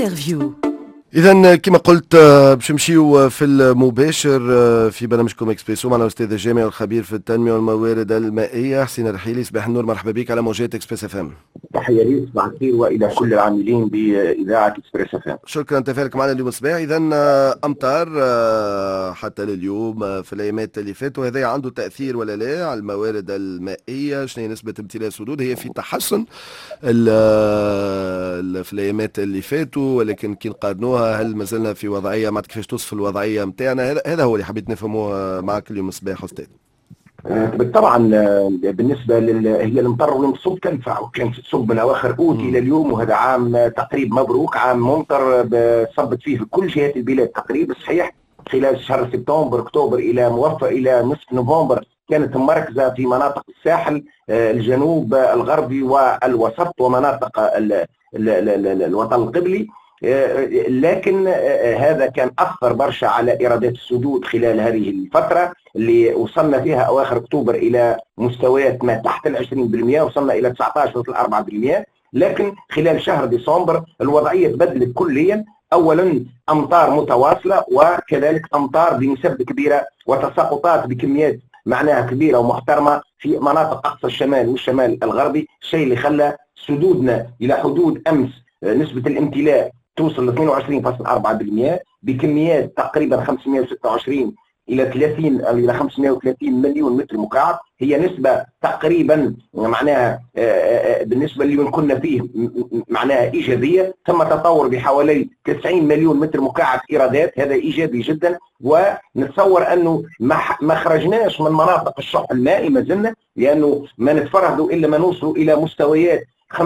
انترفيو. إذا كما قلت باش نمشيو في المباشر في برنامجكم اكسبريسو معنا الأستاذ الجامعي والخبير في التنمية والموارد المائية حسين الرحيلي. صباح النور، مرحبا بك على موجات اكسبريس اف ام. تحية لي، صباح الخير والى كل العاملين بإذاعة اكسبريس اف ام. شكرا تفاعلك معنا اليوم الصباح. إذا أمطار حتى لليوم في الأيامات اللي فاتوا، هذا عنده تأثير ولا لا على الموارد المائية؟ شنو هي نسبة امتلاء السدود؟ هي في تحسن في الأيامات اللي فاتوا، ولكن كي نقارنوها هل ما زلنا في وضعية؟ ما كيفاش توصف الوضعية نتاعنا؟ هذا هو اللي حبيت نفهموه معك اليوم الصباح أستاذ. بالطبع بالنسبه هي المطر والنصب تنفع، وكانت تصب من اواخر اوت الى اليوم، وهذا عام تقريب مبروك، عام ممطر صبت فيه في كل جهات البلاد تقريبا. صحيح خلال شهر سبتمبر اكتوبر الى موفى الى نصف نوفمبر كانت مركزه في مناطق الساحل الجنوب الغربي والوسط ومناطق الوطن القبلي، لكن هذا كان أثر برشا على إيرادات السدود خلال هذه الفترة اللي وصلنا فيها أواخر أكتوبر إلى مستويات ما تحت 20%، وصلنا إلى 19.4%. لكن خلال شهر ديسمبر الوضعية تبدلت كليا. أولا أمطار متواصلة، وكذلك أمطار بنسب كبيرة وتساقطات بكميات معناها كبيرة ومحترمة في مناطق أقصى الشمال والشمال الغربي، الشيء اللي خلى سدودنا إلى حدود أمس نسبة الامتلاء توصل ل 22.4% بكميات تقريبا 526 إلى 30 إلى 530 مليون متر مكعب. هي نسبة تقريبا معناها بالنسبة اللي كنا فيه معناها إيجابية. ثم تطور بحوالي 90 مليون متر مكعب إيرادات، هذا إيجابي جدا. ونتصور أنه ما خرجناش من مناطق الشح المائي ما زلنا، لأنه ما نتفرهدوا إلا ما نوصلوا إلى مستويات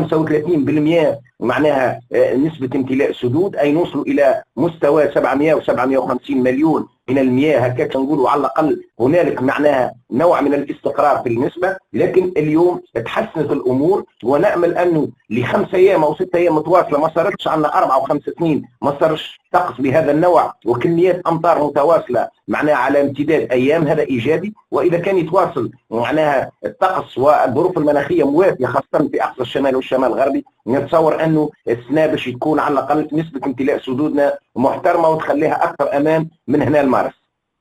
35% معناها نسبة امتلاء سدود، أي نوصلوا إلى مستوى 700 و 750 مليون من المياه، هكذا نقولوا على الأقل هنالك معناها نوع من الاستقرار في النسبة. لكن اليوم تحسنت الأمور، ونأمل أنه ل5 أيام أو 6 أيام متواصلة ما صارتش عندنا 4 و5 سنين ما صارش طقس بهذا النوع وكميات أمطار متواصلة معناها على امتداد أيام، هذا إيجابي. وإذا كان يتواصل معناها الطقس والظروف المناخية مواتية خاصة في أقصى الشمال والشمال الغربي، نتصور أنه السنة باش تكون على الأقل نسبة امتلاء سدودنا محترمة وتخليها أكثر أمان من هنا لمارس.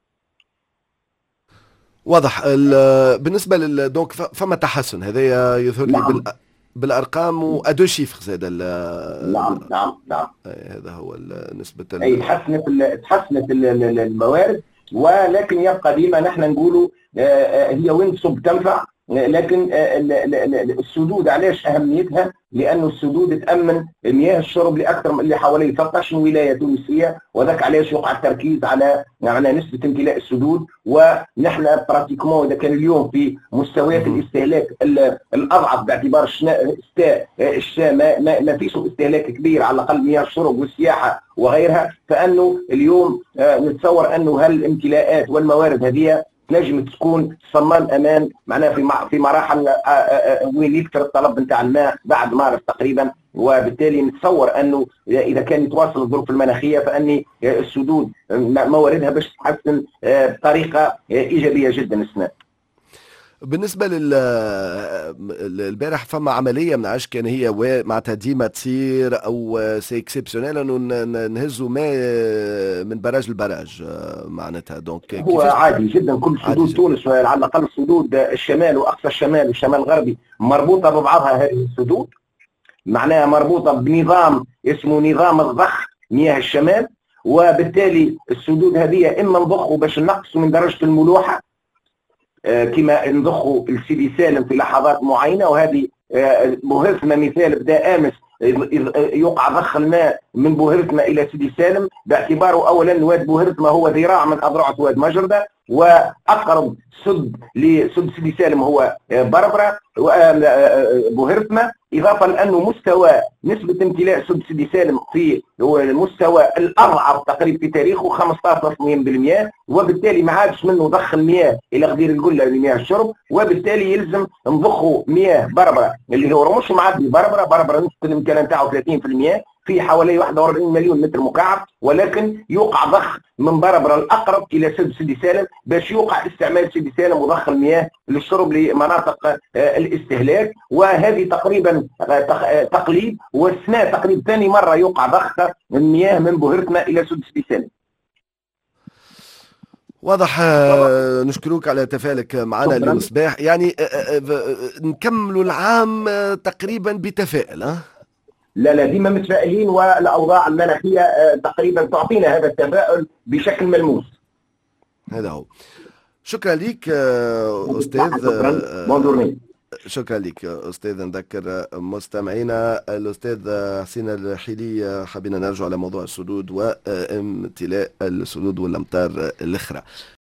واضح. بالنسبة دونك فما تحسن، هذا يظهر لي نعم. بالارقام وادو شيفر زاد. نعم. هذا هو نسبة اي تحسنت الموارد، ولكن يبقى ديما نحن نقولوا هي وين تصب تنفع. لكن السدود علاش اهميتها؟ لانه السدود تامن مياه الشرب لاكثر من حوالي 13 ولايه تونسيه، وذاك علاش يقع التركيز على نسبه امتلاء السدود. ونحن براتيكمون اذا كان اليوم في مستويات الاستهلاك الاضعف باعتبار الشتاء ما فيش استهلاك كبير على الاقل مياه الشرب والسياحه وغيرها، فانه اليوم نتصور انه هالامتلاءات والموارد هذه نجم تكون صمام امان معناها في مراحل وين يكثر الطلب نتاع الماء بعد مارس تقريبا. وبالتالي نتصور انه اذا كان يتواصل الظروف المناخيه فاني السدود مواردها باش تتحسن بطريقه ايجابيه جدا السنه. بالنسبة البارح فما عملية من عاش كان هي معناتها ديما تصير او سي اكسبسيونيل انه نهزوا ماء من براج لبراج معناتها. دونك هو عادي جدا كل سدود تونس على الاقل سدود الشمال واقصى الشمال والشمال الغربي مربوطة ببعضها. هذه السدود معناها مربوطة بنظام اسمه نظام الضخ مياه الشمال، وبالتالي السدود هذه اما نضخوا باش نقصوا من درجة الملوحة كما نضخوا السيدي سالم في لحظات معينه، وهذه بوهرتنا مثال بدا امس يقع ضخ الماء من بوهرتنا الى سيدي سالم، باعتباره اولا واد بوهرتنا هو ذراع من اذرع واد مجرده، واقرب سد لسد سيدي سالم هو بربره بوهرتنا، اضافه لانه مستوى نسبه امتلاء سد سيدي سالم في هو المستوى الاضعف تقريبا في تاريخه 15.2%، وبالتالي ما عادش منه ضخ المياه الى غدير القله لمياه الشرب، وبالتالي يلزم نضخوا مياه بربره اللي هو مش معدي بربره نسبه الامتلاء نتاعو 30%، في حوالي 41 مليون متر مكعب، ولكن يوقع ضخ من بربر الاقرب الى سد سيدي سالم باش يوقع استعمال سيدي سالم وضخ المياه للشرب لمناطق الاستهلاك. وهذه تقريبا تقليد، والسنه تقريبا ثاني مره يوقع ضخ المياه من بهرتنا الى سد سيدي سالم. واضح. نشكرك على تفاعلك معنا اليوم صباح. يعني نكملوا العام تقريبا بتفاؤل. لا ديما متفائلين، والاوضاع المناخيه تقريبا تعطينا هذا التفاؤل بشكل ملموس. هذا هو. شكرا لك استاذ. شكرا لك استاذ. نذكر مستمعينا الاستاذ حسين الرحيلي. حبينا نرجع على موضوع السدود وامتلاء السدود والامطار الاخرى.